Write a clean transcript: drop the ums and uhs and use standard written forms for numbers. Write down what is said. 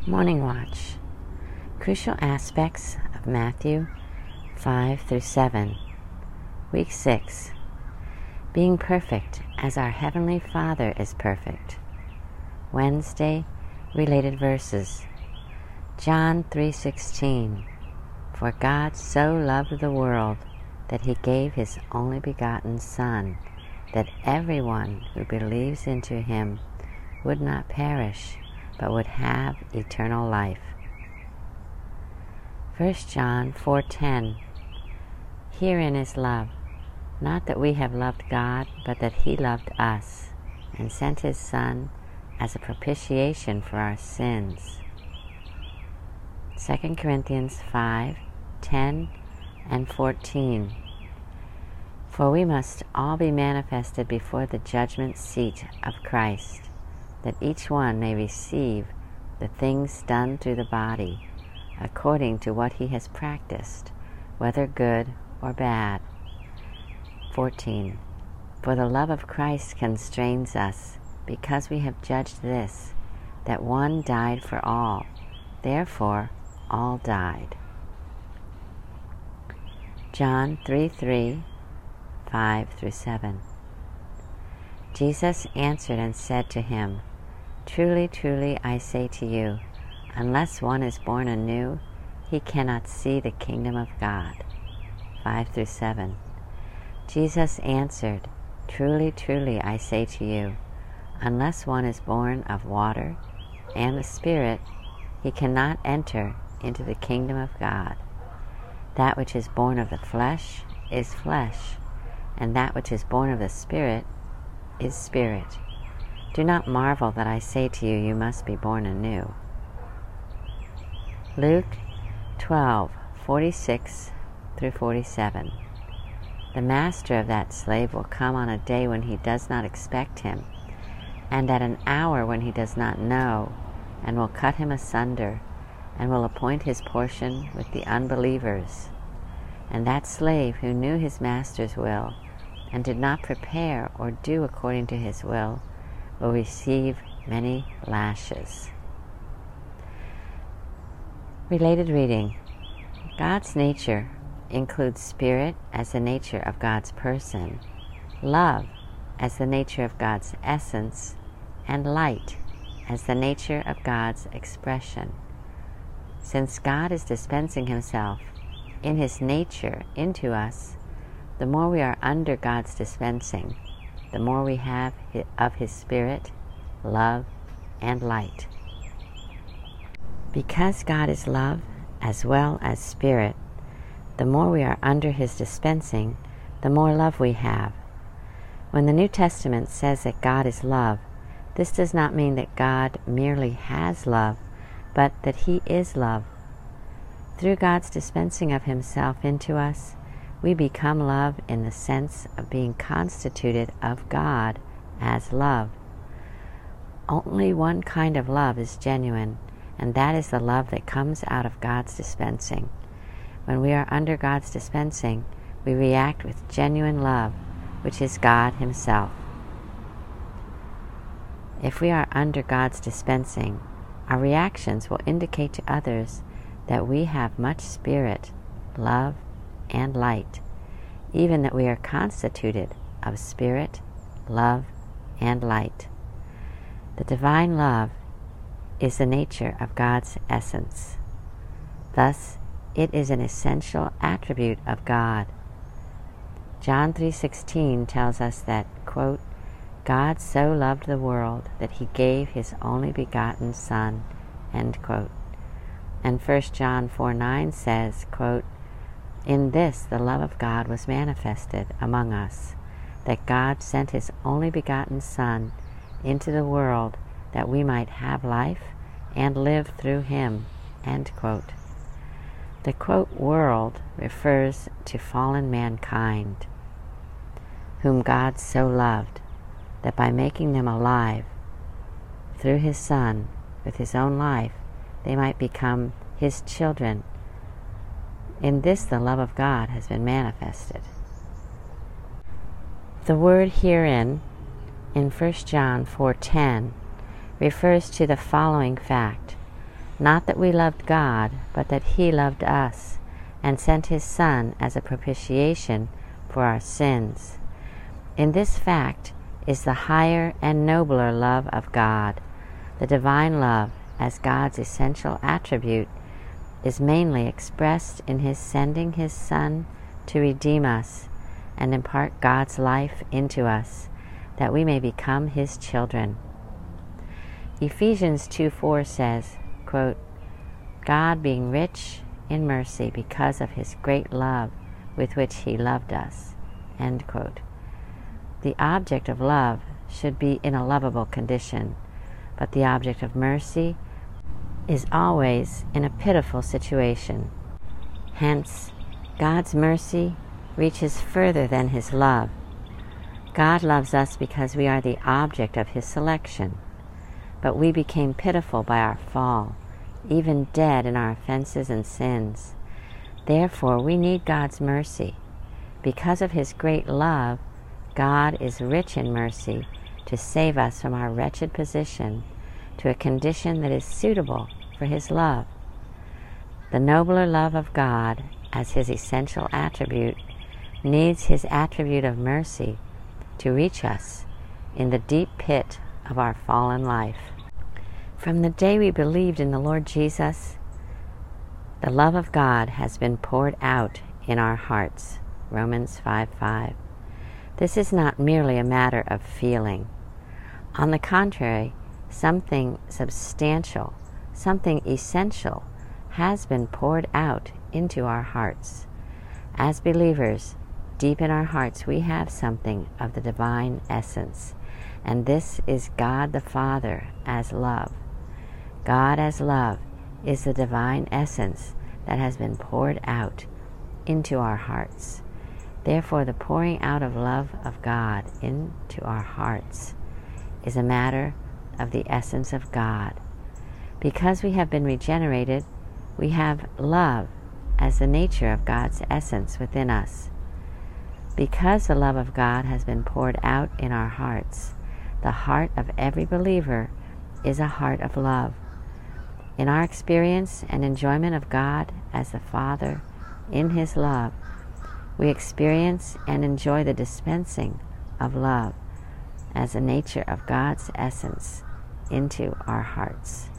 Morning Watch. Crucial aspects of Matthew 5 through 7. Week 6. Being perfect as our Heavenly Father is perfect. Wednesday, related verses. John 3:16. For God so loved the world that He gave His only begotten Son, that everyone who believes into Him would not perish, but would have eternal life. 1 John 4:10. Herein is love, not that we have loved God, but that He loved us, and sent His Son as a propitiation for our sins. 2 Corinthians 5:10 and 14. For we must all be manifested before the judgment seat of Christ, that each one may receive the things done through the body, according to what he has practiced, whether good or bad. 14. For the love of Christ constrains us, because we have judged this, that one died for all, therefore all died. John 3:3, 5 through 7. Jesus answered and said to him, Truly, truly, I say to you, unless one is born anew, he cannot see the kingdom of God. 5 through 7. Jesus answered, Truly, truly, I say to you, unless one is born of water and the Spirit, he cannot enter into the kingdom of God. That which is born of the flesh is flesh, and that which is born of the Spirit is spirit. Do not marvel that I say to you, you must be born anew. Luke 12:46 through 47. The master of that slave will come on a day when he does not expect him, and at an hour when he does not know, and will cut him asunder, and will appoint his portion with the unbelievers. And that slave who knew his master's will, and did not prepare or do according to his will receive many lashes. Related reading. God's nature includes spirit as the nature of God's person, love as the nature of God's essence, and light as the nature of God's expression. Since God is dispensing Himself in His nature into us, the more we are under God's dispensing, the more we have of His Spirit, love, and light. Because God is love as well as Spirit, the more we are under His dispensing, the more love we have. When the New Testament says that God is love, this does not mean that God merely has love, but that He is love. Through God's dispensing of Himself into us, we become love in the sense of being constituted of God as love. Only one kind of love is genuine, and that is the love that comes out of God's dispensing. When we are under God's dispensing, we react with genuine love, which is God Himself. If we are under God's dispensing, our reactions will indicate to others that we have much spirit, love, and light, even that we are constituted of spirit, love, and light. The divine love is the nature of God's essence. Thus, it is an essential attribute of God. John 3:16 tells us that, quote, God so loved the world that He gave His only begotten Son, end quote. And 1 John 4:9 says, quote, In this the love of God was manifested among us, that God sent His only begotten Son into the world that we might have life and live through Him, end quote. The quote world refers to fallen mankind, whom God so loved that by making them alive through His Son with His own life, they might become His children. In this the love of God has been manifested. The word herein in 1 John 4:10 refers to the following fact. Not that we loved God, but that He loved us, and sent His Son as a propitiation for our sins. In this fact is the higher and nobler love of God. The divine love, as God's essential attribute, is mainly expressed in His sending His Son to redeem us and impart God's life into us, that we may become His children. Ephesians 2:4 says, quote, God being rich in mercy because of His great love with which He loved us, end quote. The object of love should be in a lovable condition, but the object of mercy is always in a pitiful situation. Hence, God's mercy reaches further than His love. God loves us because we are the object of His selection, but we became pitiful by our fall, even dead in our offenses and sins. Therefore, we need God's mercy. Because of His great love, God is rich in mercy to save us from our wretched position to a condition that is suitable for His love. The nobler love of God, as His essential attribute, needs His attribute of mercy to reach us in the deep pit of our fallen life. From the day we believed in the Lord Jesus, the love of God has been poured out in our hearts. Romans 5:5. This is not merely a matter of feeling. On the contrary, something substantial, something essential has been poured out into our hearts. As believers, deep in our hearts we have something of the divine essence, and this is God the Father as love. God as love is the divine essence that has been poured out into our hearts. Therefore, the pouring out of love of God into our hearts is a matter of the essence of God. Because we have been regenerated, we have love as the nature of God's essence within us. Because the love of God has been poured out in our hearts, the heart of every believer is a heart of love. In our experience and enjoyment of God as the Father in His love, we experience and enjoy the dispensing of love as the nature of God's essence into our hearts.